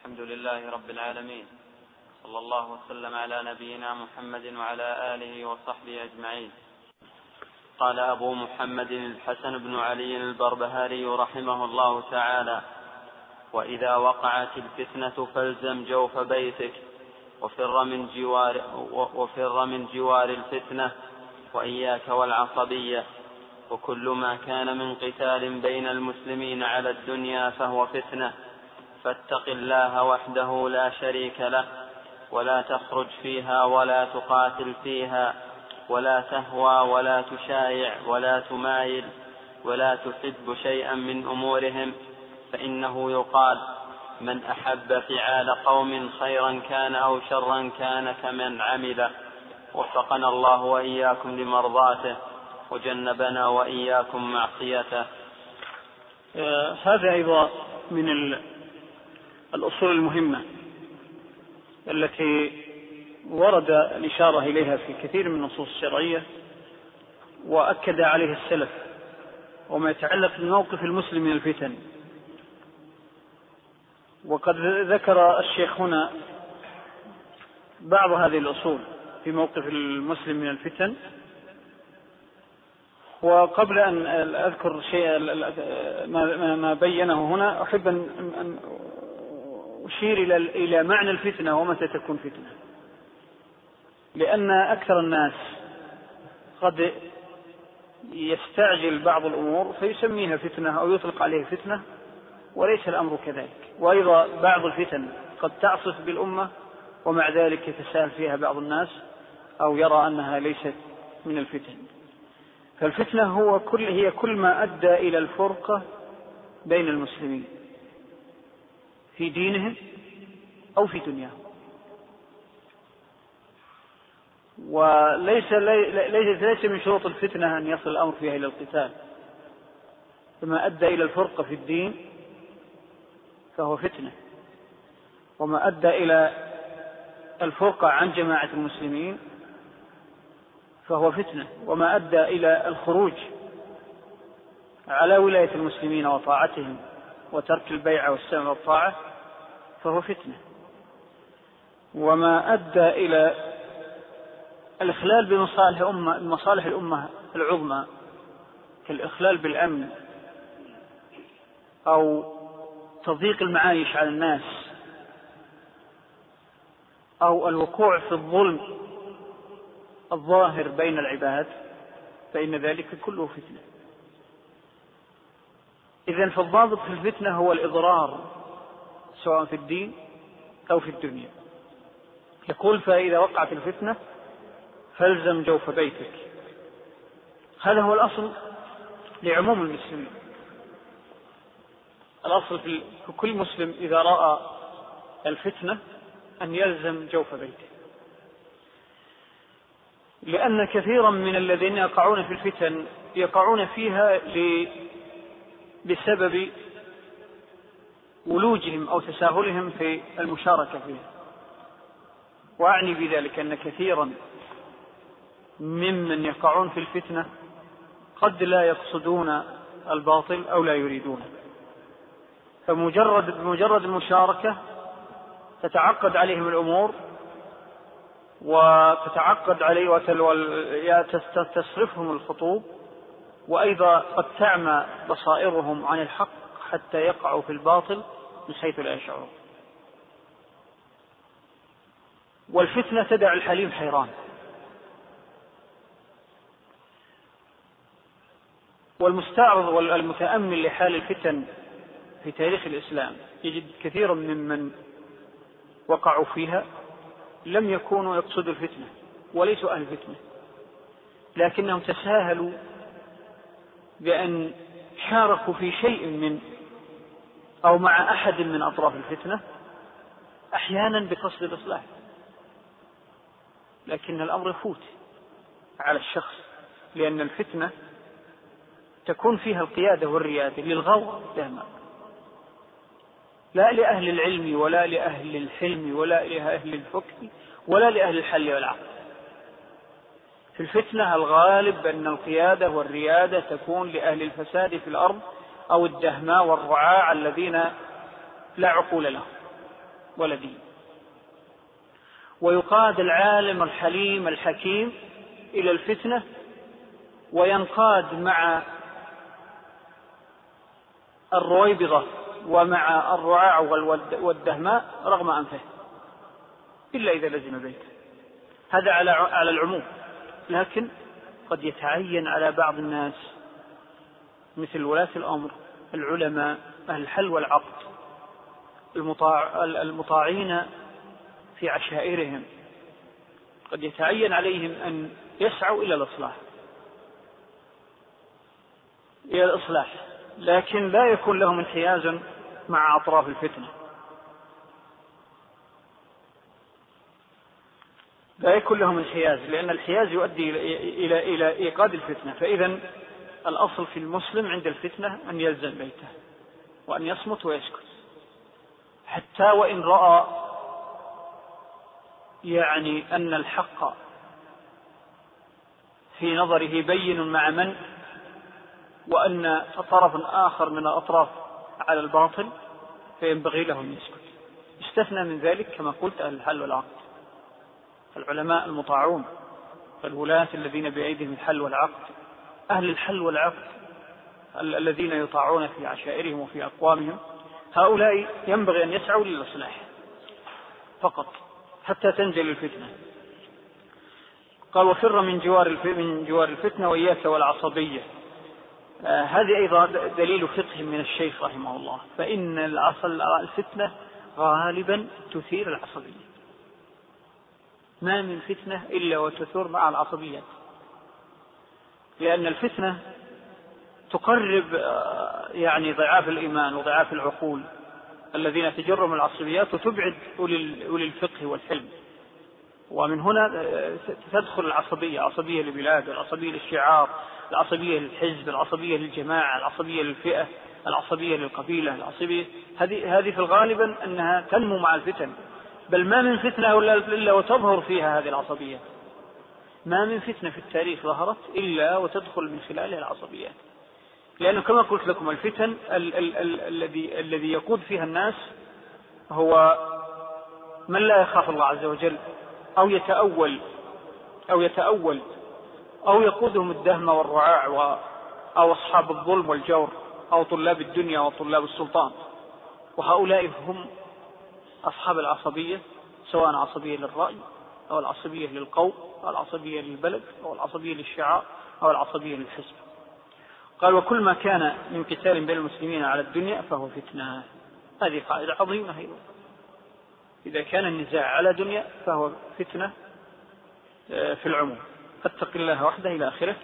الحمد لله رب العالمين، صلى الله وسلم على نبينا محمد وعلى آله وصحبه أجمعين. قال أبو محمد الحسن بن علي البربهاري رحمه الله تعالى: وإذا وقعت الفتنة فالزم جوف بيتك وفر من جوار الفتنة وإياك والعصبية، وكل ما كان من قتال بين المسلمين على الدنيا فهو فتنة، فاتق الله وحده لا شريك له، ولا تخرج فيها ولا تقاتل فيها، ولا تهوى ولا تشايع ولا تمايل، ولا تحب شيئا من أمورهم، فإنه يقال: من أحب فعال قوم خيرا كان أو شرا كان كمن عمل. وفقنا الله وإياكم لمرضاته، وجنبنا وإياكم معصيته. هذا أيضا من الأصول المهمة التي ورد الإشارة إليها في كثير من النصوص الشرعية وأكد عليه السلف، وما يتعلق بموقف المسلم من الفتن. وقد ذكر الشيخ هنا بعض هذه الأصول في موقف المسلم من الفتن. وقبل أن أذكر شيء ما بينه هنا، أحب أن أشير إلى معنى الفتنة ومتى تكون فتنة، لأن أكثر الناس قد يستعجل بعض الأمور فيسميها فتنة أو يطلق عليه فتنة، وليس الأمر كذلك. وأيضا بعض الفتن قد تعصف بالأمة ومع ذلك يتساهل فيها بعض الناس أو يرى أنها ليست من الفتن. فالفتنة هي كل ما أدى إلى الفرقة بين المسلمين في دينهم أو في دنياهم، وليس من شروط الفتنة أن يصل الأمر فيها إلى القتال. فما أدى إلى الفرقة في الدين فهو فتنة، وما أدى إلى الفرقة عن جماعة المسلمين فهو فتنة، وما أدى إلى الخروج على ولاية المسلمين وطاعتهم وترك البيعة والسمع والطاعة فهو فتنة، وما أدى إلى الإخلال بمصالح الأمة العظمى كالإخلال بالأمن أو تضييق المعايش على الناس أو الوقوع في الظلم الظاهر بين العباد، فإن ذلك كله فتنة. إذن فالضابط في الفتنة هو الإضرار سواء في الدين أو في الدنيا. يقول: فإذا وقعت الفتنة فالزم جوف بيتك. هذا هو الأصل لعموم المسلمين. الأصل في كل مسلم إذا رأى الفتنة أن يلزم جوف بيته، لأن كثيرا من الذين يقعون في الفتن يقعون فيها بسبب ولوجهم أو تساهلهم في المشاركة فيها. وأعني بذلك أن كثيرا ممن يقعون في الفتنة قد لا يقصدون الباطل أو لا يريدونه، فمجرد المشاركة تتعقد عليهم الأمور وتتعقد عليه تصرفهم الخطوب، وأيضا قد تعمى بصائرهم عن الحق حتى يقعوا في الباطل من حيث لا يشعرون. والفتنة تدع الحليم حيران. والمستعرض والمتأمل لحال الفتن في تاريخ الإسلام يجد كثيرا ممن وقعوا فيها لم يكونوا يقصدوا الفتنة وليسوا أهل الفتنة، لكنهم تساهلوا بأن شاركوا في شيء من أو مع أحد من أطراف الفتنة، أحيانا بقصد الإصلاح، لكن الأمر يفوت على الشخص، لأن الفتنة تكون فيها القيادة والريادة للغوى دائما، لا لأهل العلم ولا لأهل الحلم ولا لأهل الفقه ولا لأهل الحل والعقل. في الفتنة الغالب أن القيادة والريادة تكون لأهل الفساد في الأرض أو الدهماء والرعاع الذين لا عقول لهم. ولا دين. ويقاد العالم الحليم الحكيم إلى الفتنة وينقاد مع الرويبضة ومع الرعاع والدهماء رغم أنفه إلا إذا لزم بيته. هذا على العموم، لكن قد يتعين على بعض الناس مثل ولاة الأمر، العلماء، أهل الحل والعقد، المطاعين في عشائرهم، قد يتعين عليهم أن يسعوا إلى الإصلاح، لكن لا يكون لهم انحياز مع أطراف الفتنة، لا يكون لهم انحياز، لأن الانحياز يؤدي إلى إيقاد الفتنة. فإذا الأصل في المسلم عند الفتنة أن يلزم بيته وأن يصمت ويسكت، حتى وإن رأى يعني أن الحق في نظره بين مع من، وأن طرف آخر من الأطراف على الباطل، فينبغي له أن يسكت. استثنى من ذلك كما قلت أهل الحل والعقد، العلماء المطاعون، فالولاة الذين بأيديهم الحل والعقد، أهل الحل والعقد الذين يطاعون في عشائرهم وفي أقوامهم، هؤلاء ينبغي أن يسعوا للإصلاح فقط حتى تنزل الفتنة. قال وفر من جوار الفتنة وإياك والعصبية. هذه أيضا دليل فقه من الشيخ رحمه الله، فإن الفتنة غالبا تثير العصبية، ما من فتنة إلا وتثور مع العصبيات، لأن الفتنة تقرب يعني ضعاف الإيمان وضعاف العقول الذين تجرهم العصبيات، وتبعد أولي الفقه والحلم. ومن هنا تدخل العصبية، عصبية للبلاد، العصبية للشعار، العصبية للحزب، العصبية للجماعة، العصبية للفئة، العصبية للقبيلة، العصبية هذه في الغالب أنها تنمو مع الفتن، بل ما من فتنة إلا وتظهر فيها هذه العصبية، ما من فتنة في التاريخ ظهرت إلا وتدخل من خلالها العصبيات، لأنه كما قلت لكم الفتن الذي يقود فيها الناس هو من لا يخاف الله عز وجل، أو يتأول أو يقودهم الدهم والرعاع أو أصحاب الظلم والجور، أو طلاب الدنيا وطلاب السلطان. وهؤلاء هم أصحاب العصبية، سواء عصبية للرأي أو العصبية للقوم أو العصبية للبلد أو العصبية للشعار أو العصبية للحزب. قال وكل ما كان من قتال بين المسلمين على الدنيا فهو فتنة. هذه قاعدة عظيمة أيضا، إذا كان النزاع على دنيا فهو فتنة في العموم، فاتق الله وحده إلى آخره.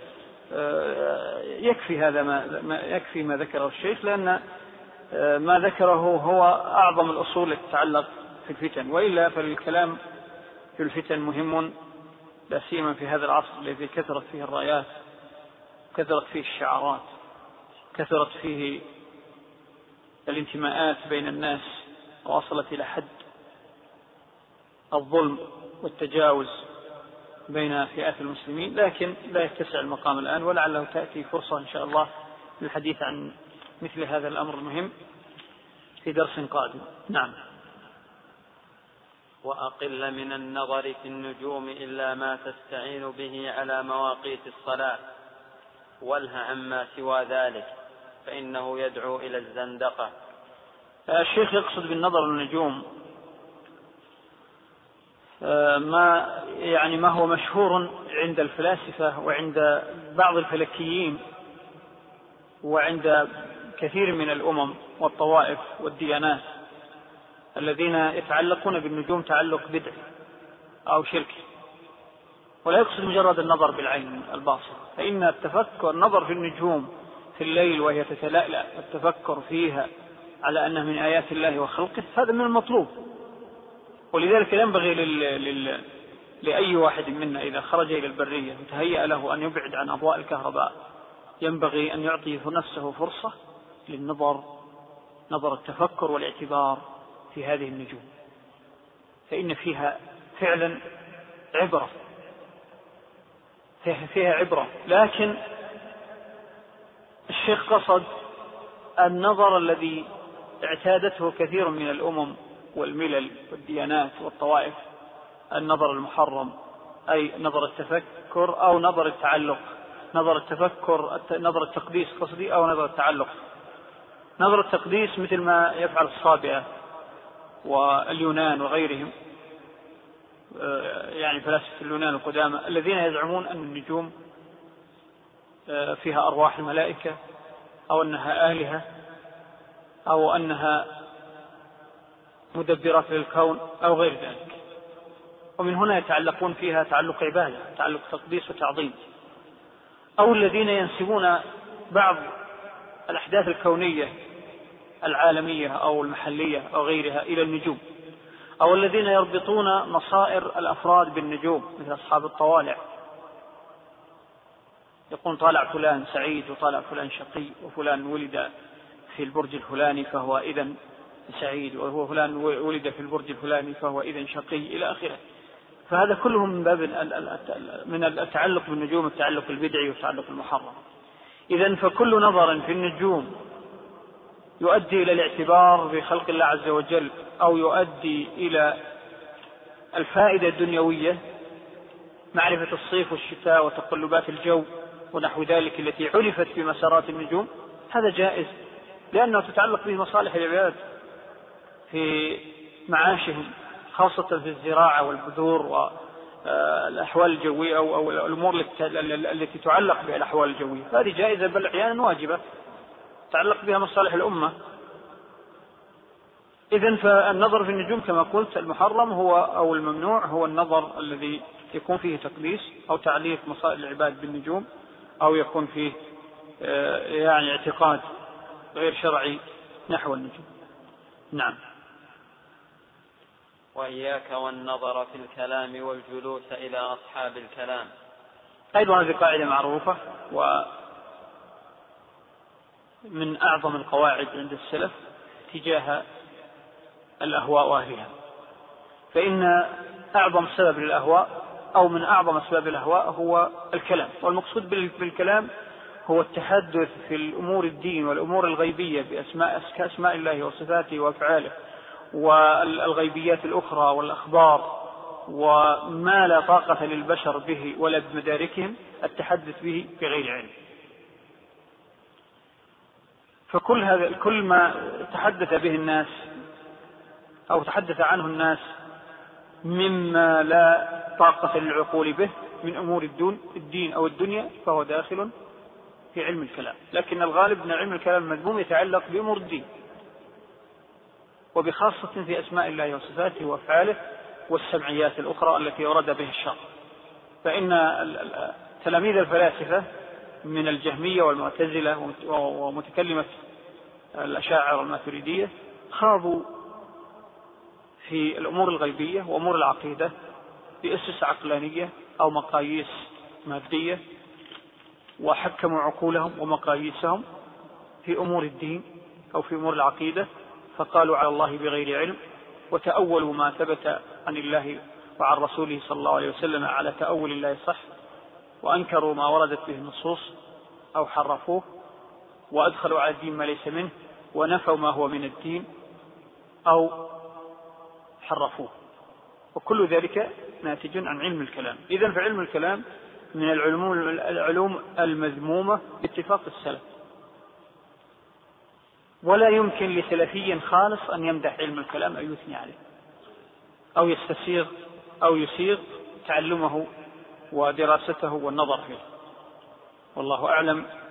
يكفي هذا يكفي ما ذكره الشيخ، لأن ما ذكره هو أعظم الأصول التي تتعلق في الفتن، وإلا فالكلام في الفتن مهم، لا سيما في هذا العصر الذي كثرت فيه الرايات، كثرت فيه الشعارات، كثرت فيه الانتماءات بين الناس، ووصلت إلى حد الظلم والتجاوز بين فئات المسلمين. لكن لا يتسع المقام الآن، ولعله تأتي فرصة إن شاء الله للحديث عن مثل هذا الأمر المهم في درس قادم. نعم. وأقل من النظر في النجوم إلا ما تستعين به على مواقيت الصلاة، والها عما سوى ذلك فإنه يدعو إلى الزندقة. الشيخ يقصد بالنظر النجوم ما هو مشهور عند الفلاسفة وعند بعض الفلكيين وعند كثير من الأمم والطوائف والديانات الذين يتعلقون بالنجوم تعلق بدعي أو شرك، ولا يقصد مجرد النظر بالعين الباصرة، فإن النظر في النجوم في الليل وهي تتلألأ، التفكر فيها على أنها من آيات الله وخلقه، هذا من المطلوب. ولذلك ينبغي لأي واحد منا إذا خرج إلى البرية وتهيأ له أن يبعد عن أضواء الكهرباء، ينبغي أن يعطي نفسه فرصة للنظر، نظر التفكر والاعتبار في هذه النجوم، فإن فيها فعلا عبرة، فيها عبرة. لكن الشيخ قصد النظر الذي اعتادته كثير من الأمم والملل والديانات والطوائف النظر المحرم، أي نظر التفكر أو نظر التعلق، نظر التفكر نظر التقديس قصدي أو نظر التعلق. نظر التقديس مثل ما يفعل الصابئة واليونان وغيرهم، يعني فلاسفة اليونان القدامى الذين يزعمون أن النجوم فيها أرواح الملائكة أو أنها آلهة أو أنها مدبرات للكون أو غير ذلك، ومن هنا يتعلقون فيها تعلق عبادة، تعلق تقديس وتعظيم. أو الذين ينسبون بعض الأحداث الكونية العالمية أو المحلية أو غيرها إلى النجوم، أو الذين يربطون مصائر الأفراد بالنجوم مثل أصحاب الطوالع، يقول طالع فلان سعيد وطالع فلان شقي، وفلان ولد في البرج الفلاني فهو إذن سعيد، وهو فلان ولد في البرج الفلاني فهو إذن شقي إلى آخره. فهذا كله من باب من التعلق بالنجوم، التعلق البدعي والتعلق المحرم. إذن فكل نظر في النجوم يؤدي إلى الاعتبار بخلق الله عز وجل أو يؤدي إلى الفائدة الدنيوية، معرفة الصيف والشتاء وتقلبات الجو ونحو ذلك التي عرفت بمسارات النجوم، هذا جائز لأنه تتعلق به مصالح العباد في معاشهم، خاصة في الزراعة والبذور والأحوال الجوية أو الأمور التي تعلق بها الأحوال الجوية، هذه جائزة بل أحيانا واجبة تعلق بها مصالح الأمة. إذن فالنظر في النجوم كما قلت المحرم هو أو الممنوع هو النظر الذي يكون فيه تقديس أو تعليق مصائر العباد بالنجوم، أو يكون فيه يعني اعتقاد غير شرعي نحو النجوم. نعم. وإياك والنظر في الكلام والجلوس إلى أصحاب الكلام. أيضا هذه قاعدة معروفة ومن أعظم القواعد عند السلف تجاه الأهواء وأهلها، فإن أعظم سبب للأهواء أو من أعظم أسباب الأهواء هو الكلام، والمقصود بالكلام هو التحدث في الأمور الدين والأمور الغيبية كأسماء الله وصفاته وأفعاله والغيبيات الأخرى والأخبار وما لا طاقة للبشر به ولا بمداركهم التحدث به بغير علم. فكل هذا كل ما تحدث به الناس أو تحدث عنه الناس مما لا طاقة للعقول به من أمور الدين أو الدنيا فهو داخل في علم الكلام، لكن الغالب أن علم الكلام المذموم يتعلق بأمور الدين وبخاصة في أسماء الله وصفاته وأفعاله والسمعيات الأخرى التي ورد به الشرع. فإن تلاميذ الفلاسفة من الجهمية والمعتزلة ومتكلمة الأشاعرة والماتريدية خاضوا في الأمور الغيبية وأمور العقيدة بأسس عقلانية أو مقاييس مادية، وحكموا عقولهم ومقاييسهم في أمور الدين أو في أمور العقيدة، فقالوا على الله بغير علم، وتأولوا ما ثبت عن الله وعن رسوله صلى الله عليه وسلم على تأول الله صح، وأنكروا ما وردت به النصوص أو حرفوه، وأدخلوا على الدين ما ليس منه، ونفوا ما هو من الدين أو حرفوه، وكل ذلك ناتج عن علم الكلام. إذن فعلم الكلام من العلوم المذمومة باتفاق السلف، ولا يمكن لسلفي خالص أن يمدح علم الكلام أو يثني عليه أو يستسيغ أو يسيغ تعلمه ودراسته والنظر فيه. والله أعلم.